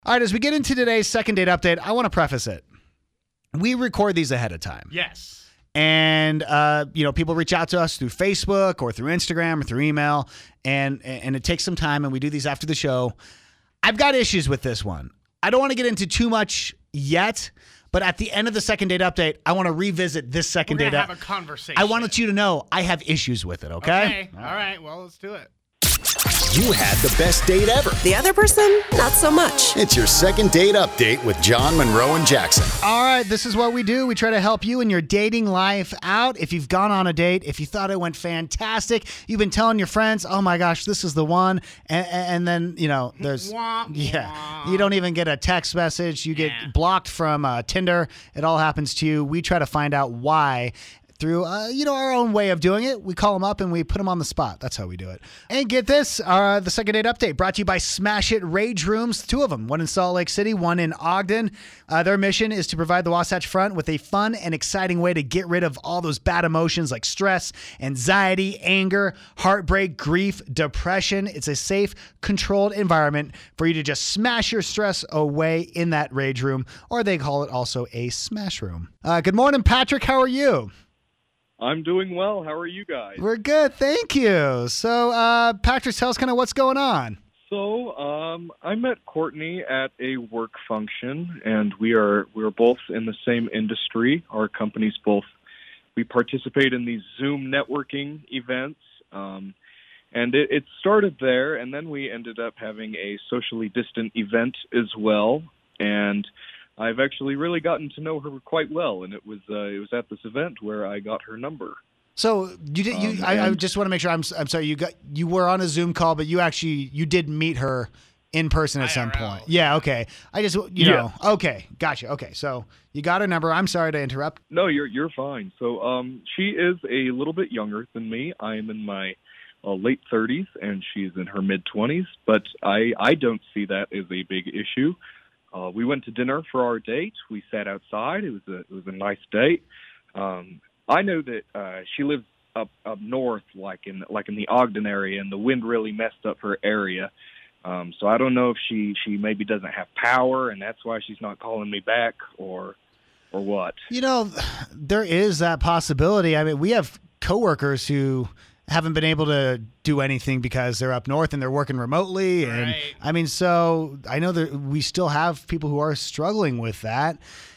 All right, as we get into today's second date update, I want to preface it. We record these ahead of time. Yes. And, people reach out to us through Facebook or through Instagram or through email, and it takes some time, and we do these after the show. I've got issues with this one. I don't want to get into too much yet, but at the end of the second date update, I want to revisit this second date update. We're going to have a conversation. I wanted you to know I have issues with it, okay? All right. Well, let's do it. You had the best date ever. The other person, not so much. It's your second date update with John Monroe and Jackson. All right, this is what we do. We try to help you in your dating life out. If you've gone on a date, if you thought it went fantastic, you've been telling your friends, oh my gosh, this is the one. And then, there's, you don't even get a text message. You get blocked from Tinder. It all happens to you. We try to find out why. Through, our own way of doing it. We call them up and we put them on the spot. That's how we do it. And get this, the second date update brought to you by Smash It Rage Rooms, 2 of them, one in Salt Lake City, one in Ogden. Their mission is to provide the Wasatch Front with a fun and exciting way to get rid of all those bad emotions like stress, anxiety, anger, heartbreak, grief, depression. It's a safe, controlled environment for you to just smash your stress away in that rage room, or they call it also a smash room. Good morning, Patrick. How are you? I'm doing well. How are you guys? We're good, thank you. So, Patrick, tell us kind of what's going on. So, I met Courtney at a work function, and we're both in the same industry. Our companies we participate in these Zoom networking events, and it started there, and then we ended up having a socially distant event as well, and I've actually really gotten to know her quite well, and it was at this event where I got her number. So you did I just want to make sure I'm sorry you were on a Zoom call, but you did meet her in person at some point. Yeah, okay. I just okay, gotcha. Okay, so you got her number. I'm sorry to interrupt. No, you're fine. So she is a little bit younger than me. I am in my late 30s, and she's in her mid 20s. But I don't see that as a big issue. We went to dinner for our date. We sat outside. It was a nice date. I know that she lives up north, like in the Ogden area, and the wind really messed up her area. So I don't know if she maybe doesn't have power, and that's why she's not calling me back, or what. There is that possibility. I mean, we have coworkers who haven't been able to do anything because they're up north and they're working remotely. And right. I mean, so I know that we still have people who are struggling with that.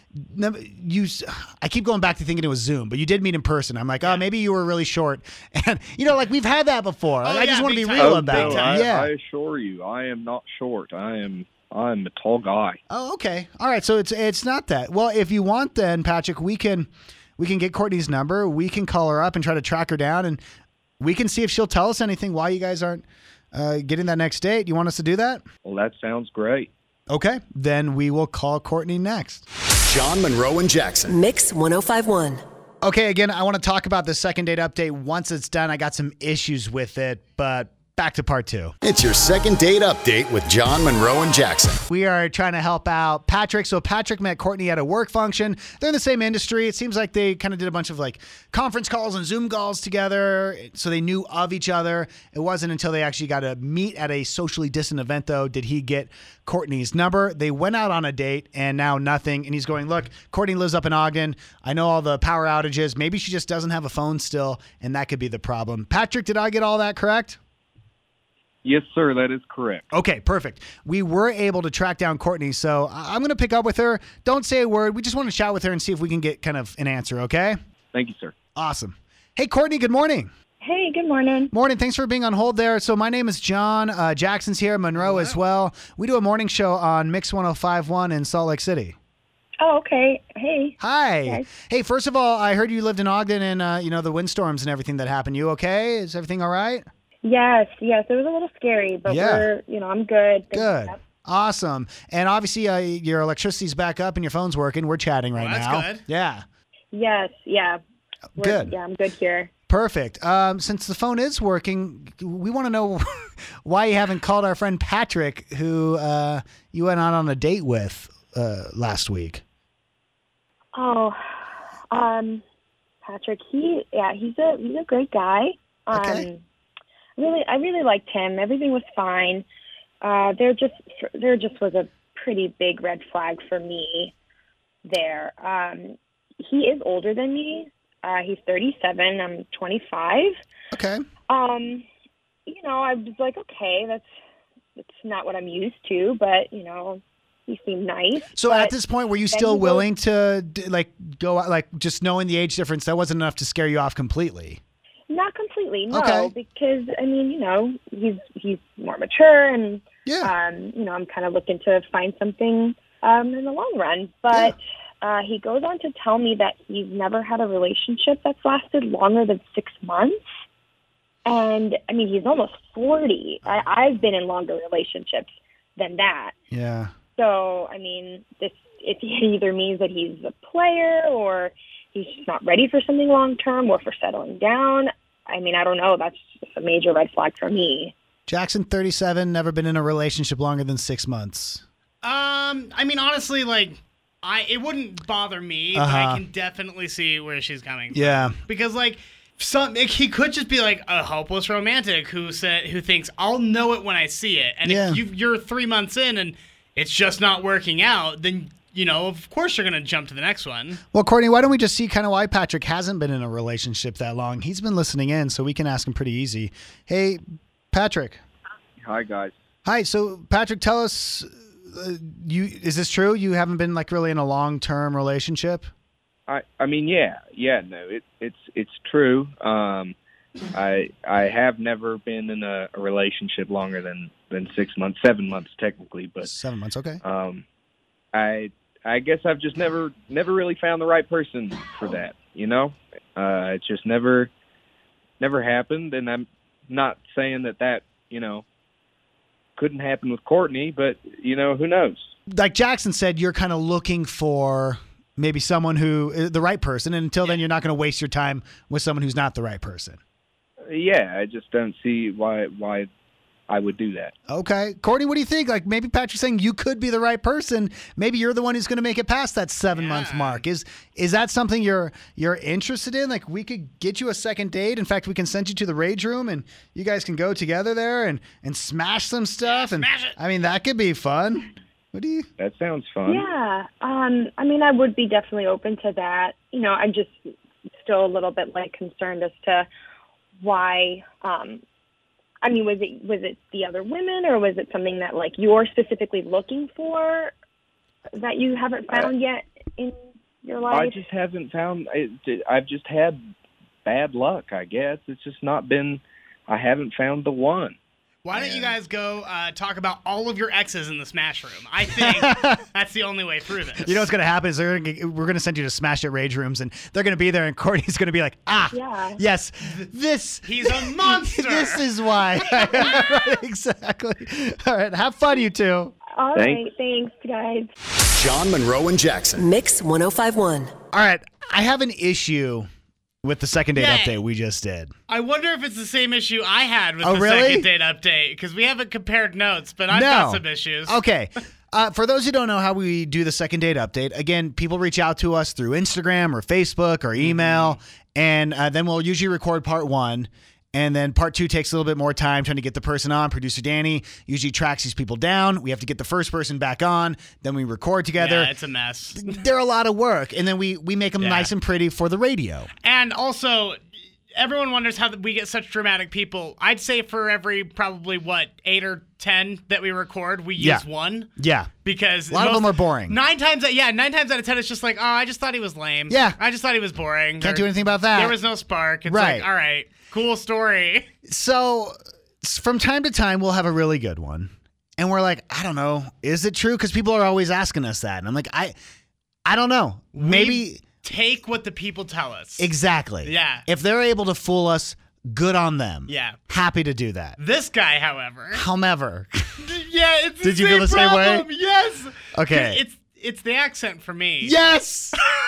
I keep going back to thinking it was Zoom, but you did meet in person. I'm like, oh, maybe you were really short. And, we've had that before. I just want to be real about it. I assure you, I am not short. I'm a tall guy. Oh, okay. All right. So it's not that. Well, if you want, then Patrick, we can get Courtney's number. We can call her up and try to track her down, and we can see if she'll tell us anything why you guys aren't getting that next date. You want us to do that? Well, that sounds great. Okay. Then we will call Courtney next. John Monroe and Jackson. Mix 1051. Okay, again, I want to talk about the second date update once it's done. I got some issues with it, but back to part 2. It's your second date update with John Monroe and Jackson. We are trying to help out Patrick. So Patrick met Courtney at a work function. They're in the same industry. It seems like they kind of did a bunch of conference calls and Zoom calls together, so they knew of each other. It wasn't until they actually got to meet at a socially distant event, though, did he get Courtney's number. They went out on a date, and now nothing. And he's going, look, Courtney lives up in Ogden. I know all the power outages. Maybe she just doesn't have a phone still, and that could be the problem. Patrick, did I get all that correct? Yes, sir, that is correct. Okay, perfect. We were able to track down Courtney, so I'm going to pick up with her. Don't say a word. We just want to chat with her and see if we can get kind of an answer, okay? Thank you, sir. Awesome. Hey, Courtney, good morning. Hey, good morning. Morning. Thanks for being on hold there. So my name is John. Jackson's here, Monroe as well. We do a morning show on Mix 1051 in Salt Lake City. Oh, okay. Hey. Hi. Guys. Hey, first of all, I heard you lived in Ogden and, the windstorms and everything that happened. You okay? Is everything all right? Yes. It was a little scary, but I'm good. Good. Awesome. And obviously your electricity's back up and your phone's working. We're chatting right now. That's good. Yeah. Yes. Yeah. Good. Yeah, I'm good here. Perfect. Since the phone is working, we want to know why you haven't called our friend Patrick, who you went out on a date with last week. Oh, Patrick. He's a great guy. Okay. I really liked him. Everything was fine. There just was a pretty big red flag for me there. He is older than me. He's 37. I'm 25. Okay. You know, I was like, okay, that's not what I'm used to, but, you know, he seemed nice. So but at this point, were you then still he willing to go out, like just knowing the age difference? That wasn't enough to scare you off completely. Not completely, no, Okay. because, I mean, you know, he's more mature and, Yeah. you know, I'm kind of looking to find something in the long run. But he goes on to tell me that he's never had a relationship that's lasted longer than 6 months. And, I mean, he's almost 40. I've been in longer relationships than that. Yeah. So, I mean, it either means that he's a player or he's just not ready for something long-term or for settling down. I mean, I don't know. That's just a major red flag for me. Jackson, 37, never been in a relationship longer than 6 months. I mean, honestly, like, it wouldn't bother me, but I can definitely see where she's coming from. Yeah. Because, like, he could just be like a hopeless romantic who thinks I'll know it when I see it, and Yeah. if you're 3 months in and it's just not working out, then you know of course you're gonna jump to the next one. Well, Courtney, why don't we just see kind of why Patrick hasn't been in a relationship that long? He's been listening in, so we can ask him pretty easy. Hey, Patrick. Hi, guys. Hi. So, Patrick, tell us, is this true? You haven't been like really in a long-term relationship? I mean, no, it's true. I have never been in a relationship longer than 6 months, 7 months technically, but 7 months, okay. I guess I've just never really found the right person for that. You know, it just never happened, and I'm not saying that you know couldn't happen with Courtney, but you know who knows. Like Jackson said, you're kind of looking for maybe someone who the right person, and until then, you're not going to waste your time with someone who's not the right person. Yeah, I just don't see why I would do that. Okay. Courtney, what do you think? Like maybe Patrick's saying you could be the right person. Maybe you're the one who's going to make it past that 7-month mark. Is that something you're interested in? Like we could get you a second date. In fact, we can send you to the Rage Room and you guys can go together there and smash some stuff. Yeah, smash it. I mean, that could be fun. What do you? That sounds fun. Yeah. I mean, I would be definitely open to that. You know, I'm just still a little bit like concerned as to why. I mean, was it the other women, or was it something that like you're specifically looking for that you haven't found yet in your life? I just haven't found. I've just had bad luck, I guess. It's just not been. I haven't found the one. Why don't you guys go talk about all of your exes in the Smash Room? I think that's the only way through this. You know what's going to happen is we're going to send you to Smash It Rage Rooms, and they're going to be there, and Courtney's going to be like, Yeah. yes, this. He's a monster. This is why. Right, exactly. All right, have fun, you two. All Thanks. right. Thanks, guys. John Monroe and Jackson. Mix 1051. All right, I have an issue with the second date Yay. update we just did. I wonder if it's the same issue I had with Oh, the really? second date update, because we haven't compared notes, but I've No. got some issues. Okay. For those who don't know how we do the second date update, again, people reach out to us through Instagram or Facebook or email, and then we'll usually record part one. And then part two takes a little bit more time trying to get the person on. Producer Danny usually tracks these people down. We have to get the first person back on. Then we record together. Yeah, it's a mess. They're a lot of work. And then we make them Yeah. nice and pretty for the radio. And also, everyone wonders how we get such dramatic people. I'd say for every probably, 8 or 10 that we record, we Yeah. use one. Yeah. Because A lot of them are boring. 9 times out of 10, it's just like, oh, I just thought he was lame. Yeah. I just thought he was boring. Can't do anything about that. There was no spark. It's Right. like, all right, cool story. So from time to time, we'll have a really good one. And we're like, I don't know. Is it true? Because people are always asking us that. And I'm like, I don't know. Maybe. We take what the people tell us. Exactly. Yeah. If they're able to fool us, good on them. Yeah. Happy to do that. This guy, however. However. Yeah, it's the Did you feel the same problem. way? Yes. Okay. It's the accent for me. Yes.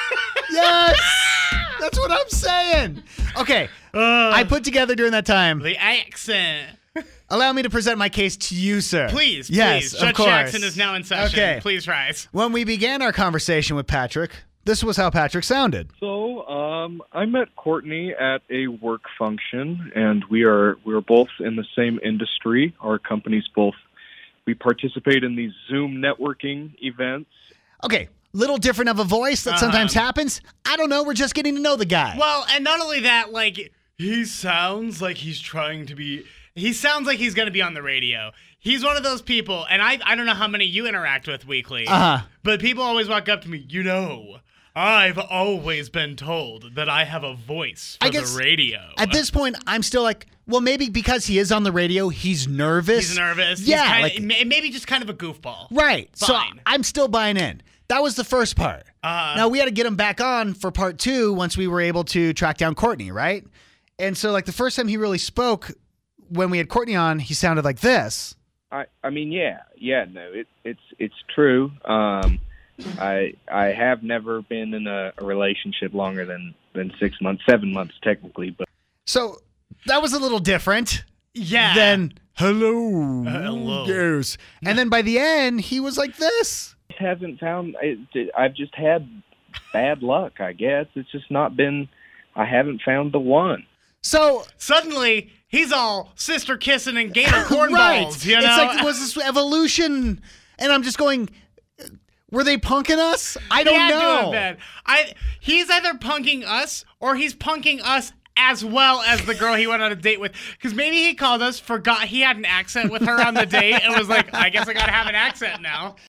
Yes. That's what I'm saying. Okay. I put together during that time. The accent. Allow me to present my case to you, sir. Please, Yes, please. of Judge course. Jackson is now in session. Okay. Please rise. When we began our conversation with Patrick, this was how Patrick sounded. So, I met Courtney at a work function, and we're both in the same industry. Our companies both we participate in these Zoom networking events. Okay, little different of a voice that sometimes happens. I don't know. We're just getting to know the guy. Well, and not only that, like, he sounds like he's trying to be. He sounds like he's going to be on the radio. He's one of those people, and I don't know how many you interact with weekly, but people always walk up to me, I've always been told that I have a voice for the radio. At this point, I'm still like, well, maybe because he is on the radio, he's nervous. He's nervous. Yeah. He's maybe just kind of a goofball. Right. Fine. So I'm still buying in. That was the first part. Now, we had to get him back on for part 2 once we were able to track down Courtney, right? And so, like, the first time he really spoke, when we had Courtney on, he sounded like this. I mean, no, it's true. I have never been in a relationship longer than 6 months, 7 months technically, but so that was a little different. Yeah. Than hello. Hello. Yes. And then by the end, he was like this. haven't found. I've just had bad luck, I guess. It's just not been. I haven't found the one. So suddenly he's all sister kissing and gator cornballs. Right. You know, it's like, was this evolution? And I'm just going, were they punking us? I don't know. He's either punking us or he's punking us as well as the girl he went on a date with. Because maybe he called us, forgot he had an accent with her on the date, and was like, I guess I got to have an accent now.